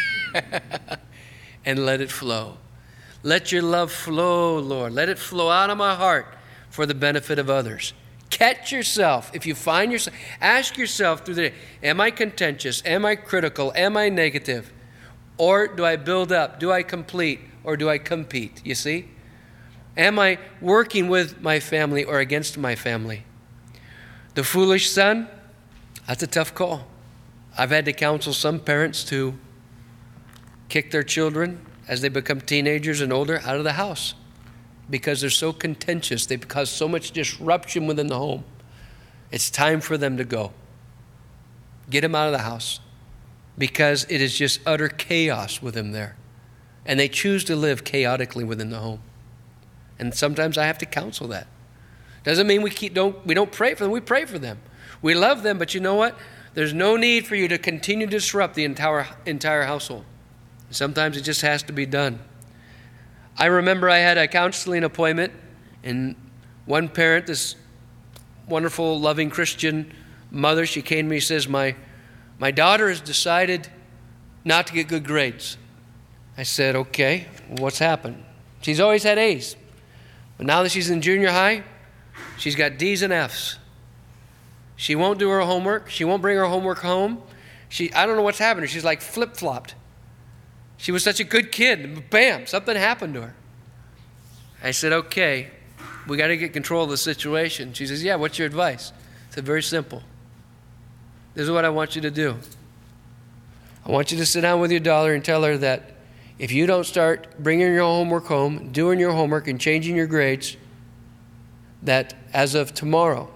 And let it flow. Let your love flow, Lord. Let it flow out of my heart for the benefit of others. Catch yourself. If you find yourself, ask yourself through the day, am I contentious? Am I critical? Am I negative? Or do I build up? Do I complete? Or do I compete? You see? Am I working with my family or against my family? The foolish son, that's a tough call. I've had to counsel some parents to kick their children as they become teenagers and older out of the house because they're so contentious. They cause so much disruption within the home. It's time for them to go. Get them out of the house because it is just utter chaos with them there. And they choose to live chaotically within the home. And sometimes I have to counsel that. Doesn't mean we keep, don't we don't pray for them. We pray for them. We love them, but you know what? There's no need for you to continue to disrupt the entire entire household. Sometimes it just has to be done. I remember I had a counseling appointment, and one parent, this wonderful, loving Christian mother, she came to me and says, my, my daughter has decided not to get good grades. I said, okay, what's happened? She's always had A's. But now that she's in junior high, she's got D's and F's. She won't do her homework. She won't bring her homework home. She, I don't know what's happened to her. She's like flip-flopped. She was such a good kid. Bam, something happened to her. I said, okay, we got to get control of the situation. She says, yeah, what's your advice? I said, very simple. This is what I want you to do. I want you to sit down with your daughter and tell her that if you don't start bringing your homework home, doing your homework and changing your grades, that as of tomorrow,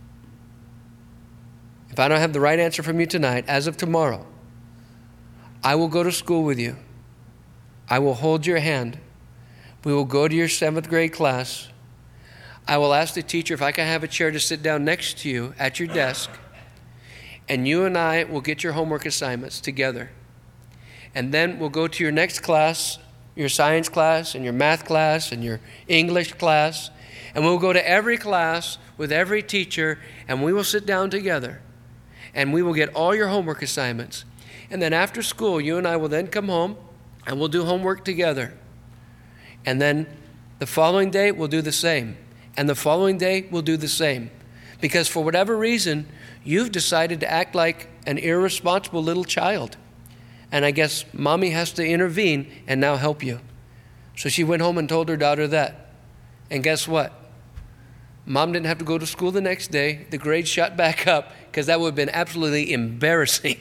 if I don't have the right answer from you tonight, as of tomorrow, I will go to school with you. I will hold your hand. We will go to your seventh grade class. I will ask the teacher if I can have a chair to sit down next to you at your desk, and you and I will get your homework assignments together. And then we'll go to your next class, your science class and your math class and your English class, and we'll go to every class with every teacher, and we will sit down together, and we will get all your homework assignments. And then after school, you and I will then come home, and we'll do homework together. And then the following day, we'll do the same. And the following day, we'll do the same. Because for whatever reason, you've decided to act like an irresponsible little child. And I guess mommy has to intervene and now help you. So she went home and told her daughter that. And guess what? Mom didn't have to go to school the next day. The grades shot back up because that would have been absolutely embarrassing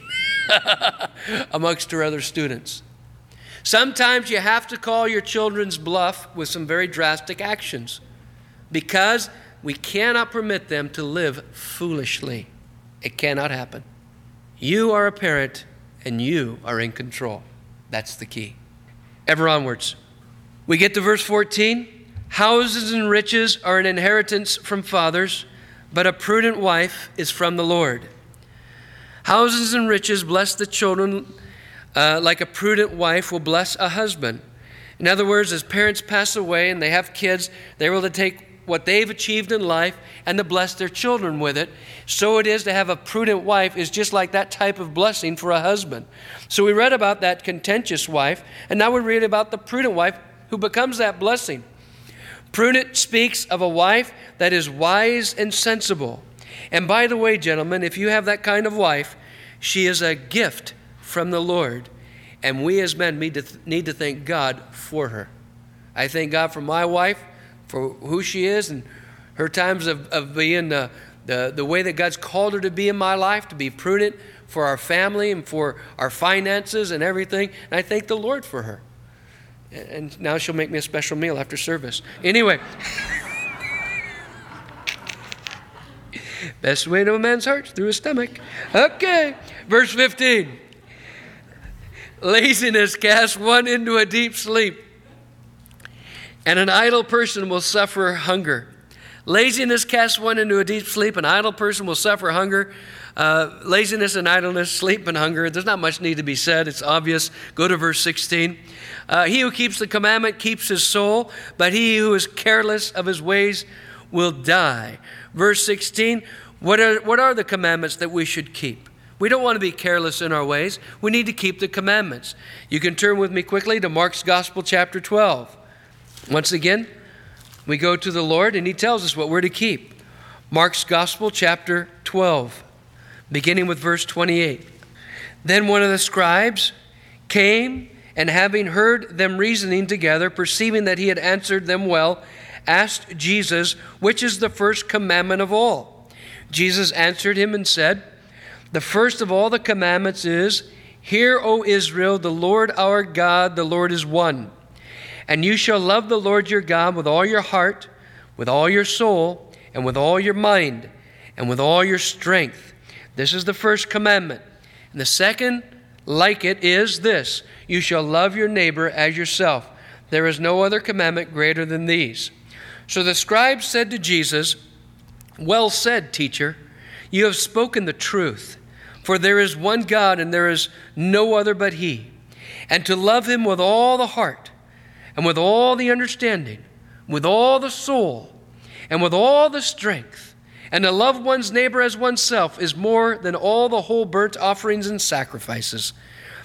amongst her other students. Sometimes you have to call your children's bluff with some very drastic actions because we cannot permit them to live foolishly. It cannot happen. You are a parent and you are in control. That's the key. Ever onwards. We get to verse fourteen. Houses and riches are an inheritance from fathers, but a prudent wife is from the Lord. Houses and riches bless the children uh, like a prudent wife will bless a husband. In other words, as parents pass away and they have kids, they're able to take what they've achieved in life and to bless their children with it. So it is to have a prudent wife is just like that type of blessing for a husband. So we read about that contentious wife, and now we read about the prudent wife who becomes that blessing. Prudent speaks of a wife that is wise and sensible. And by the way, gentlemen, if you have that kind of wife, she is a gift from the Lord. And we as men need to, th- need to thank God for her. I thank God for my wife, for who she is, and her times of, of being the, the, the way that God's called her to be in my life, to be prudent for our family and for our finances and everything. And I thank the Lord for her. And now she'll make me a special meal after service. Anyway. Best way to a man's heart, through his stomach. Okay. Verse fifteen. Laziness casts one into a deep sleep, and an idle person will suffer hunger. Laziness casts one into a deep sleep. An idle person will suffer hunger. Uh, laziness and idleness, sleep and hunger. There's not much need to be said. It's obvious. Go to verse sixteen. Uh, he who keeps the commandment keeps his soul, but he who is careless of his ways will die. Verse sixteen, what are, what are the commandments that we should keep? We don't want to be careless in our ways. We need to keep the commandments. You can turn with me quickly to Mark's Gospel, chapter twelve. Once again, we go to the Lord and he tells us what we're to keep. Mark's Gospel, chapter twelve, beginning with verse twenty-eight. Then one of the scribes came, and having heard them reasoning together, perceiving that he had answered them well, asked Jesus, which is the first commandment of all? Jesus answered him and said, the first of all the commandments is, Hear, O Israel, the Lord our God, the Lord is one. And you shall love the Lord your God with all your heart, with all your soul, and with all your mind, and with all your strength. This is the first commandment. And the second, like it, is this: you shall love your neighbor as yourself. There is no other commandment greater than these. So the scribes said to Jesus, Well said, teacher. You have spoken the truth. For there is one God, and there is no other but He. And to love Him with all the heart, and with all the understanding, with all the soul, and with all the strength, and to love one's neighbor as oneself is more than all the whole burnt offerings and sacrifices.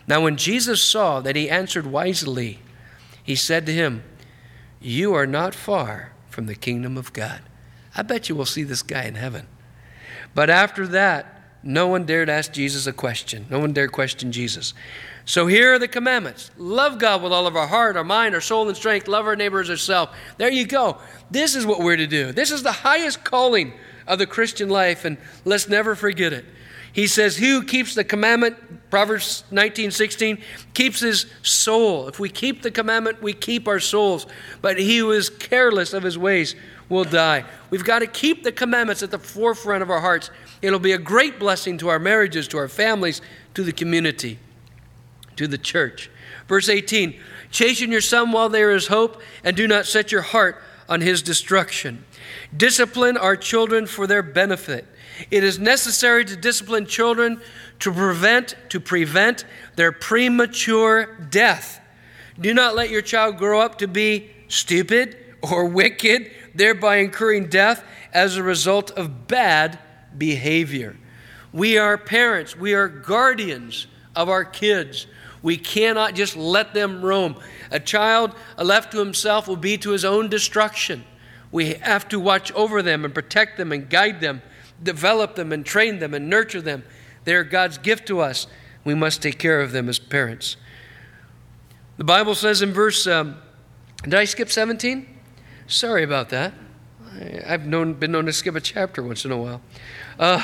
Now when Jesus saw that he answered wisely, he said to him, you are not far from the kingdom of God. I bet you we'll see this guy in heaven. But after that, no one dared ask Jesus a question. No one dared question Jesus. So here are the commandments. Love God with all of our heart, our mind, our soul, and strength. Love our neighbor as ourselves. There you go. This is what we're to do. This is the highest calling of the Christian life, and let's never forget it. He says, he who keeps the commandment, Proverbs nineteen sixteen, keeps his soul. If we keep the commandment, we keep our souls. But he who is careless of his ways will die. We've got to keep the commandments at the forefront of our hearts. It'll be a great blessing to our marriages, to our families, to the community, to the church. Verse eighteen, chasten your son while there is hope, and do not set your heart on his destruction. Discipline our children for their benefit. It is necessary to discipline children to prevent, to prevent their premature death. Do not let your child grow up to be stupid or wicked, thereby incurring death as a result of bad behavior. We are parents. We are guardians of our kids. We cannot just let them roam. A child left to himself will be to his own destruction. We have to watch over them and protect them and guide them, develop them and train them and nurture them. They are God's gift to us. We must take care of them as parents. The Bible says in verse, um, did I skip seventeen? Sorry about that. I, I've known, been known to skip a chapter once in a while. Uh,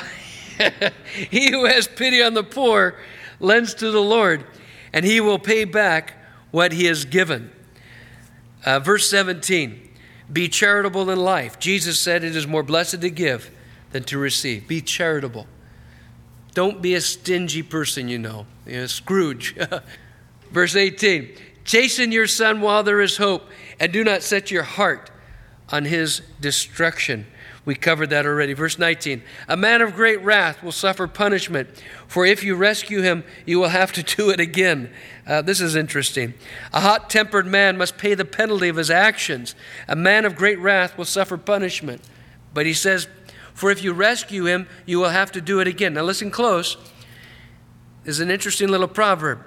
he who has pity on the poor lends to the Lord, and he will pay back what he has given. Uh, verse seventeen, be charitable in life. Jesus said it is more blessed to give than to receive. Be charitable. Don't be a stingy person, you know. You know, Scrooge. Verse eighteen, chasten your son while there is hope, and do not set your heart on his destruction. We covered that already. Verse nineteen, a man of great wrath will suffer punishment, for if you rescue him, you will have to do it again. Uh, this is interesting. A hot-tempered man must pay the penalty of his actions. A man of great wrath will suffer punishment. But he says, for if you rescue him, you will have to do it again. Now listen close. This is an interesting little proverb.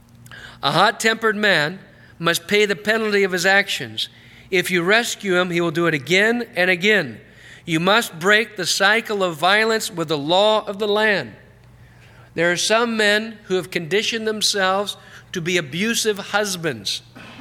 A hot-tempered man must pay the penalty of his actions. If you rescue him, he will do it again and again. You must break the cycle of violence with the law of the land. There are some men who have conditioned themselves to be abusive husbands,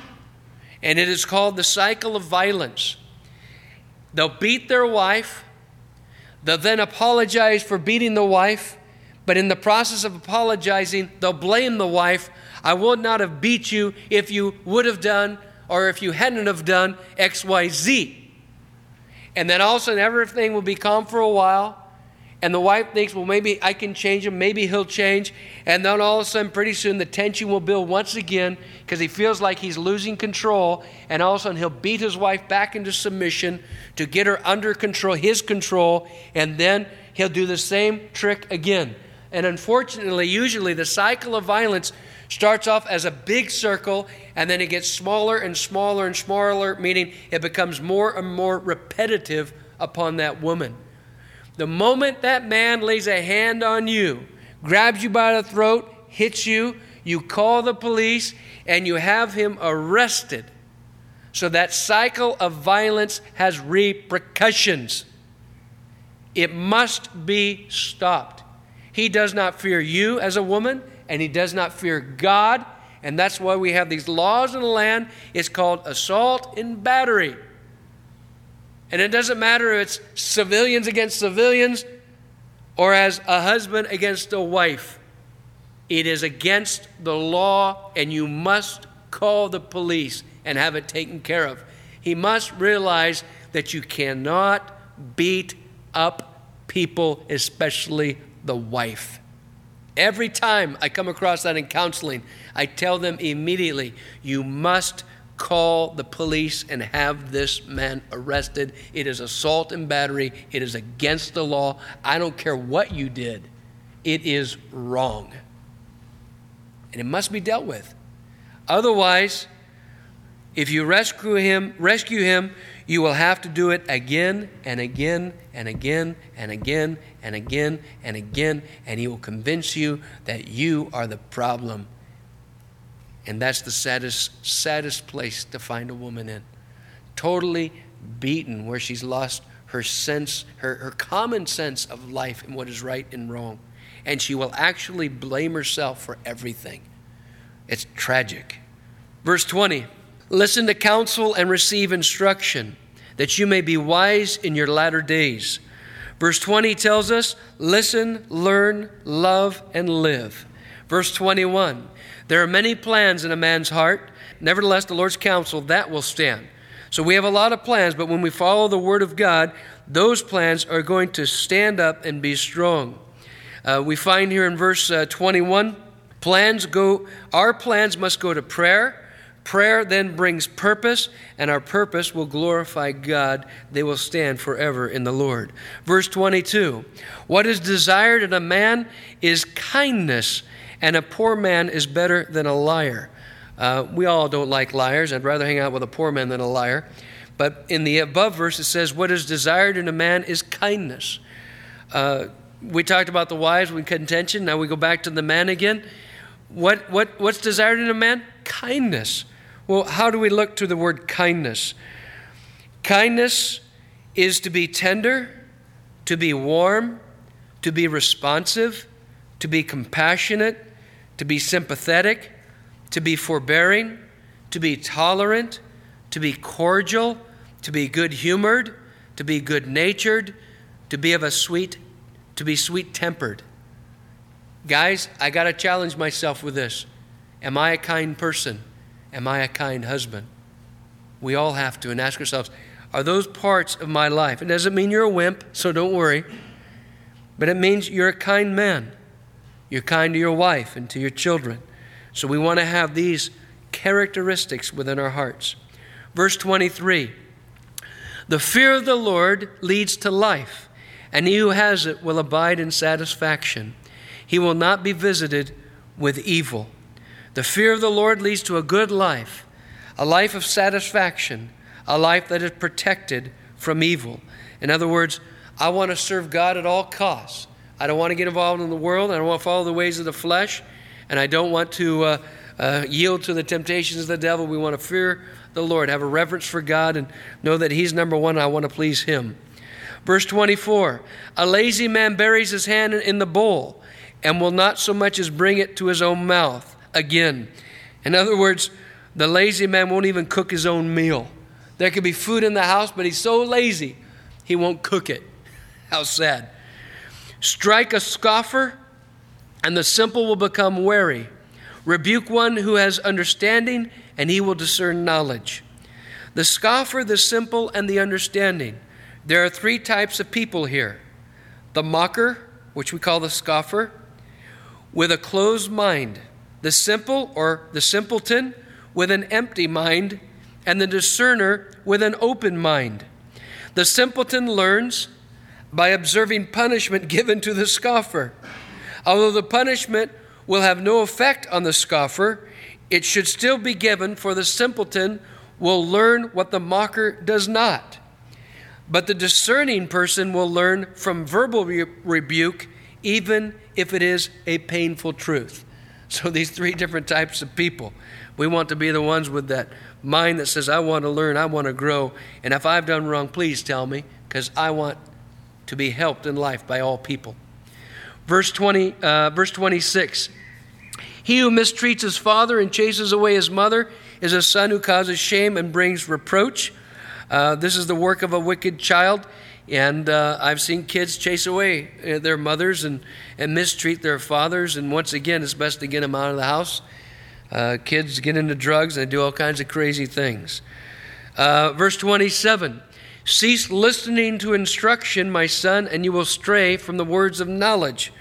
and it is called the cycle of violence. They'll beat their wife. They'll then apologize for beating the wife, but in the process of apologizing, they'll blame the wife. I would not have beat you if you would have done, or if you hadn't have done X, Y, Z. And then all of a sudden everything will be calm for a while. And the wife thinks, well, maybe I can change him. Maybe he'll change. And then all of a sudden, pretty soon, the tension will build once again because he feels like he's losing control. And all of a sudden, he'll beat his wife back into submission to get her under control, his control. And then he'll do the same trick again. And unfortunately, usually the cycle of violence starts off as a big circle, and then it gets smaller and smaller and smaller, meaning it becomes more and more repetitive upon that woman. The moment that man lays a hand on you, grabs you by the throat, hits you, you call the police, and you have him arrested. So that cycle of violence has repercussions. It must be stopped. He does not fear you as a woman, and he does not fear God, and that's why we have these laws in the land. It's called assault and battery. And it doesn't matter if it's civilians against civilians or as a husband against a wife. It is against the law, and you must call the police and have it taken care of. He must realize that you cannot beat up people, especially the wife. Every time I come across that in counseling, I tell them immediately, you must call the police and have this man arrested. It is assault and battery. It is against the law. I don't care what you did. It is wrong. And it must be dealt with. Otherwise, if you rescue him, rescue him, you will have to do it again and again and again and again and again and again, and he will convince you that you are the problem And that's the saddest, saddest place to find a woman in. Totally beaten, where she's lost her sense, her, her common sense of life and what is right and wrong. And she will actually blame herself for everything. It's tragic. Verse twenty, listen to counsel and receive instruction, that you may be wise in your latter days. Verse twenty tells us, listen, learn, love, and live. Verse twenty-one, there are many plans in a man's heart. Nevertheless, the Lord's counsel, that will stand. So we have a lot of plans, but when we follow the word of God, those plans are going to stand up and be strong. Uh, we find here in verse uh, twenty-one, plans go, our plans must go to prayer. Prayer then brings purpose, and our purpose will glorify God. They will stand forever in the Lord. Verse twenty-two, what is desired in a man is kindness, and a poor man is better than a liar. Uh, we all don't like liars. I'd rather hang out with a poor man than a liar. But in the above verse, it says, what is desired in a man is kindness. Uh, we talked about the wives with contention. Now we go back to the man again. What, what, what's desired in a man? Kindness. Well, how do we look to the word kindness? Kindness is to be tender, to be warm, to be responsive, to be compassionate, to be sympathetic, to be forbearing, to be tolerant, to be cordial, to be good-humored, to be good-natured, to be of a sweet, to be sweet-tempered. Guys, I got to challenge myself with this. Am I a kind person? Am I a kind husband? We all have to, and ask ourselves, are those parts of my life? It doesn't mean you're a wimp, so don't worry. But it means you're a kind man. You're kind to your wife and to your children. So we want to have these characteristics within our hearts. Verse twenty-three, the fear of the Lord leads to life, and he who has it will abide in satisfaction. He will not be visited with evil. The fear of the Lord leads to a good life, a life of satisfaction, a life that is protected from evil. In other words, I want to serve God at all costs. I don't want to get involved in the world. I don't want to follow the ways of the flesh. And I don't want to uh, uh, yield to the temptations of the devil. We want to fear the Lord, have a reverence for God, and know that he's number one. I want to please him. Verse twenty-four, a lazy man buries his hand in the bowl and will not so much as bring it to his own mouth again. In other words, the lazy man won't even cook his own meal. There could be food in the house, but he's so lazy, he won't cook it. How sad. Strike a scoffer, and the simple will become wary. Rebuke one who has understanding, and he will discern knowledge. The scoffer, the simple, and the understanding. There are three types of people here. The mocker, which we call the scoffer, with a closed mind. The simple, or the simpleton, with an empty mind, and the discerner with an open mind. The simpleton learns by observing punishment given to the scoffer. Although the punishment will have no effect on the scoffer, it should still be given, for the simpleton will learn what the mocker does not. But the discerning person will learn from verbal re- rebuke, even if it is a painful truth. So these three different types of people. We want to be the ones with that mind that says, I want to learn, I want to grow, and if I've done wrong, please tell me, because I want to be helped in life by all people. Verse twenty, uh, verse twenty-six. He who mistreats his father and chases away his mother is a son who causes shame and brings reproach. Uh, this is the work of a wicked child. And uh, I've seen kids chase away their mothers and, and mistreat their fathers. And once again, it's best to get them out of the house. Uh, kids get into drugs and do all kinds of crazy things. Uh, verse twenty-seven. Cease listening to instruction, my son, and you will stray from the words of knowledge.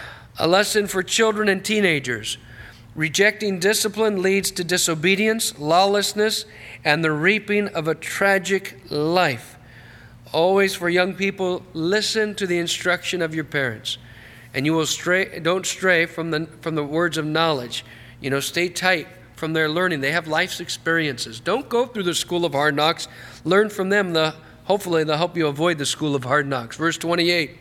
A lesson for children and teenagers. Rejecting discipline leads to disobedience, lawlessness, and the reaping of a tragic life. Always for young people, listen to the instruction of your parents, and you will stray. Don't stray from the from the words of knowledge. You know, stay tight from their learning. They have life's experiences. Don't go through the school of hard knocks. Learn from them. The hopefully they'll help you avoid the school of hard knocks. Verse twenty-eight.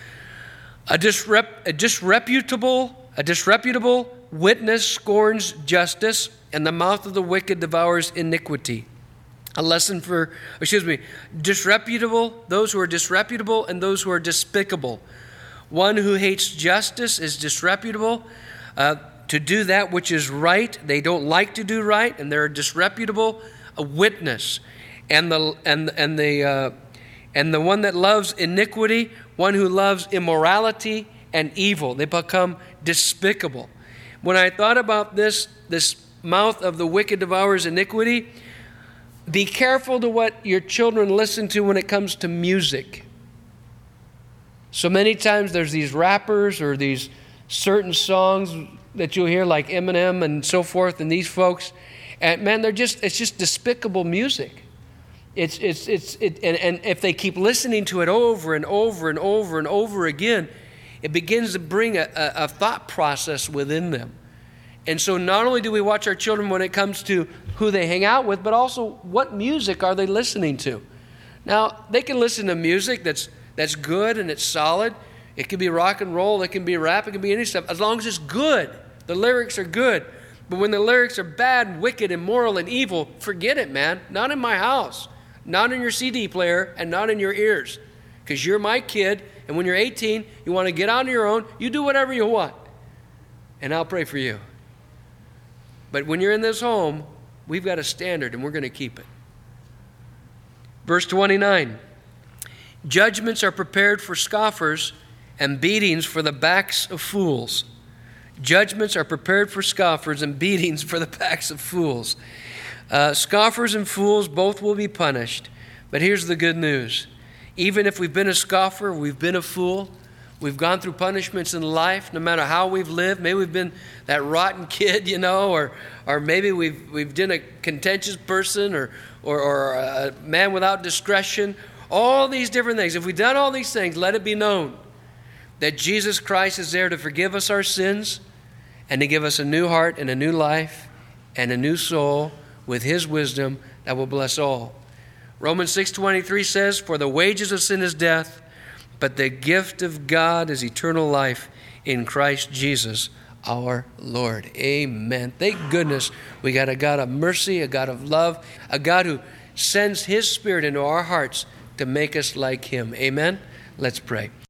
A, disrep, a disreputable, a disreputable witness scorns justice, and the mouth of the wicked devours iniquity. A lesson for, excuse me, disreputable, those who are disreputable and those who are despicable. One who hates justice is disreputable. Uh, to do that which is right, they don't like to do right, and they're a disreputable a witness. And the and and the uh, and the one that loves iniquity, one who loves immorality and evil, they become despicable. When I thought about this, this mouth of the wicked devours iniquity, be careful to what your children listen to when it comes to music. So many times there's these rappers or these certain songs that you'll hear like Eminem and so forth, and these folks, and man, they're just, it's just despicable music. It's, it's, it's, it, and, and if they keep listening to it over and over and over and over again, it begins to bring a, a, a thought process within them. And so not only do we watch our children when it comes to who they hang out with, but also what music are they listening to? Now, they can listen to music that's that's good and it's solid. It can be rock and roll, it can be rap, it can be any stuff, as long as it's good. The lyrics are good. But when the lyrics are bad and wicked, immoral and evil, forget it, man. Not in my house, not in your C D player, and not in your ears. Because you're my kid, and when you're eighteen, you want to get on your own, you do whatever you want. And I'll pray for you. But when you're in this home, we've got a standard, and we're going to keep it. Verse twenty-nine. Judgments are prepared for scoffers, and beatings for the backs of fools. Judgments are prepared for scoffers, and beatings for the backs of fools. Uh, scoffers and fools both will be punished. But here's the good news. Even if we've been a scoffer, we've been a fool, we've gone through punishments in life, no matter how we've lived. Maybe we've been that rotten kid, you know, or or maybe we've we've been a contentious person, or or, or a man without discretion. All these different things. If we've done all these things, let it be known that Jesus Christ is there to forgive us our sins and to give us a new heart and a new life and a new soul with His wisdom that will bless all. Romans six twenty-three says, "For the wages of sin is death, but the gift of God is eternal life in Christ Jesus our Lord." Amen. Thank goodness we got a God of mercy, a God of love, a God who sends His Spirit into our hearts to make us like Him. Amen. Let's pray.